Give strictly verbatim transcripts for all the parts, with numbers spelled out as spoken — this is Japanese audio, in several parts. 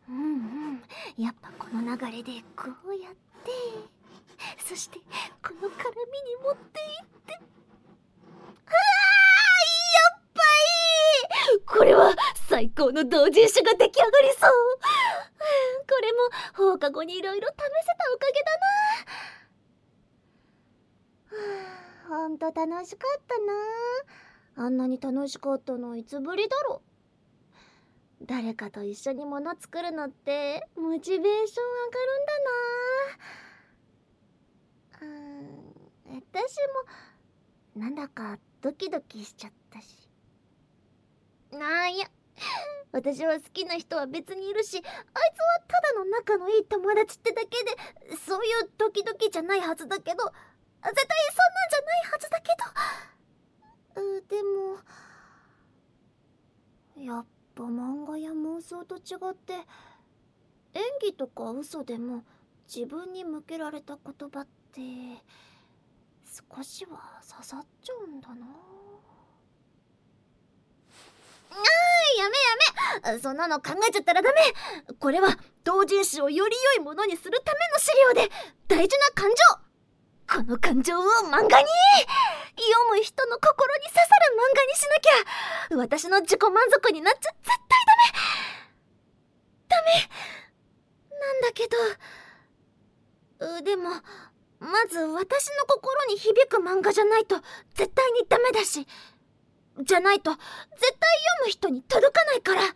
うんうん、やっぱこの流れでこうやって、そしてこの絡みに持っていって、あー、やっぱいい。これは最高の同人誌が出来上がりそう。これも放課後にいろいろ試せたおかげだな。はあ、ほんと楽しかったな。あんなに楽しかったのいつぶりだろ。誰かと一緒に物作るのってモチベーション上がるんだな。うーん、私もなんだかドキドキしちゃったし。なんや、私は好きな人は別にいるし、あいつはただの仲のいい友達ってだけで、そういうドキドキじゃないはずだけど、絶対そんなんじゃないはずだけど、うでもやっぱ漫画や妄想と違って、演技とか嘘でも自分に向けられた言葉って少しは刺さっちゃうんだな。あー、やめやめ、そんなの考えちゃったらダメ。これは同人誌をより良いものにするための資料で、大事な感情、この感情を漫画に、読む人の心に刺さる漫画にしなきゃ私の自己満足になっちゃ絶対ダメ。ダメなんだけど、うでもまず私の心に響く漫画じゃないと絶対にダメだし、じゃないと絶対読む人に届かないから。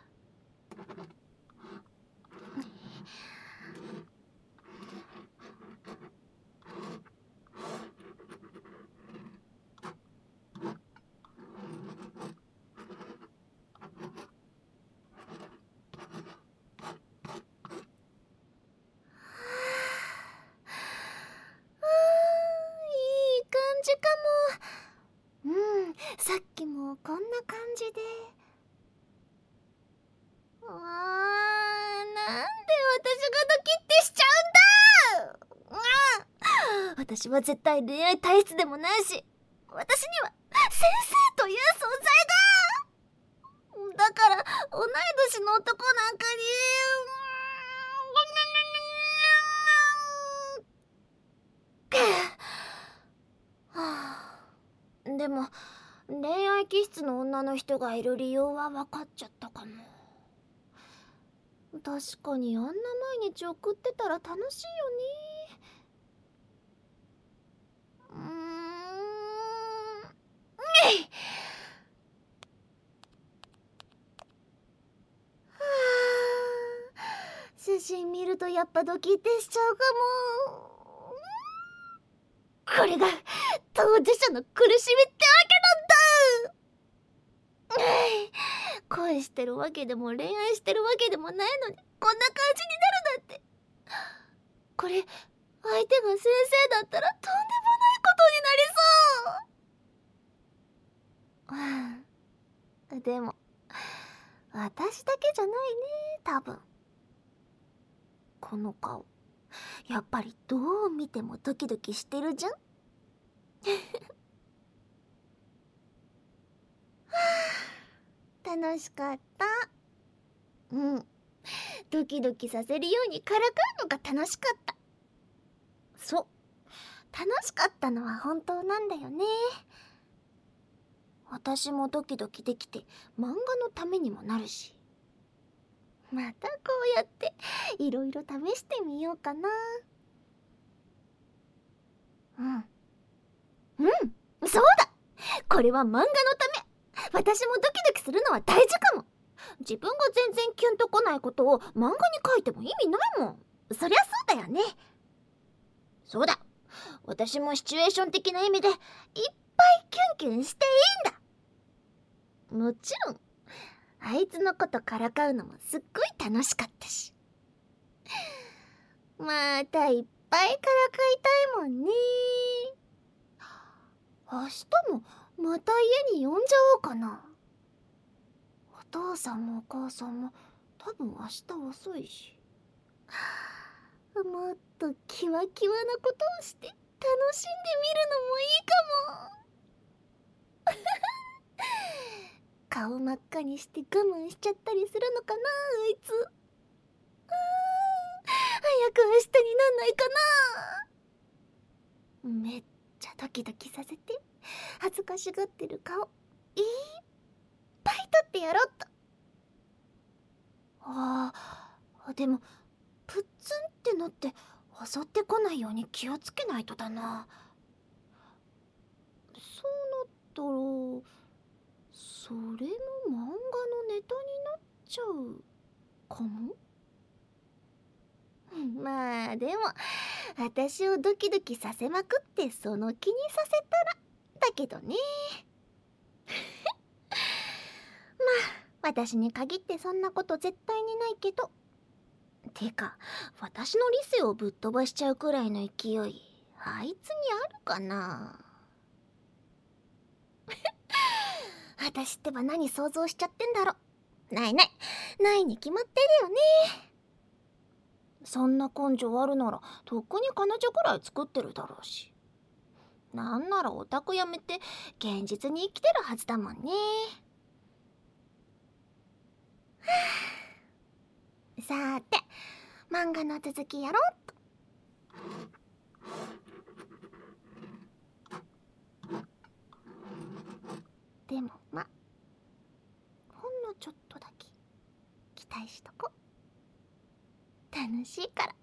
いい感じかも。うん、さっきもこんな感じで。あー、なんで私がドキッてしちゃうんだ。うん、私は絶対恋愛体質でもないし、私には先生という存在が。だから同い年の男なんかに、はあ、でも恋愛気質の女の人がいる理由は分かっちゃったかも。確かにあんな毎日送ってたら楽しいよね。うーん、えい、はあ、写真見るとやっぱドキってしちゃうかも。これが当事者の苦しみってわけなんだ。恋してるわけでも恋愛してるわけでもないのにこんな感じになるなんて。これ相手が先生だったらとんでもないことになりそう。うん、でも私だけじゃないね、多分。この顔やっぱりどう見てもドキドキしてるじゃん。はあ、楽しかった。うん、ドキドキさせるようにからかうのが楽しかった。そう、楽しかったのは本当なんだよね。私もドキドキできて漫画のためにもなるし、またこうやっていろいろ試してみようかな。うんうん、そうだ、これは漫画のため。私もドキドキするのは大事かも。自分が全然キュンとこないことを漫画に書いても意味ないもん。そりゃそうだよね。そうだ、私もシチュエーション的な意味でいっぱいキュンキュンしていいんだ。もちろんあいつのことからかうのもすっごい楽しかったし、またいっぱいからかいたいもんね。明日もまた家に呼んじゃおうかな。お父さんもお母さんも多分明日遅いし、もっとキワキワなことをして楽しんでみるのもいいかも。顔真っ赤にして我慢しちゃったりするのかな、あいつ。 早く明日になんないかな。めっちゃドキドキさせて、恥ずかしがってる顔いっぱい撮ってやろっと。あーでもプッツンってのって襲ってこないように気をつけないとだな。そうなったらそれも漫画のネタになっちゃうかも。まあでも私をドキドキさせまくってその気にさせたらだけどね。まあ私に限ってそんなこと絶対にないけど。てか私の理性をぶっ飛ばしちゃうくらいの勢いあいつにあるかな。私ってば何想像しちゃってんだろ。ないないないに決まってるよね。そんな根性あるならとっくに彼女くらい作ってるだろうし、なんならオタクやめて現実に生きてるはずだもんね。さーて漫画の続きやろうっと。でもまほんのちょっとだけ期待しとこ。楽しいから。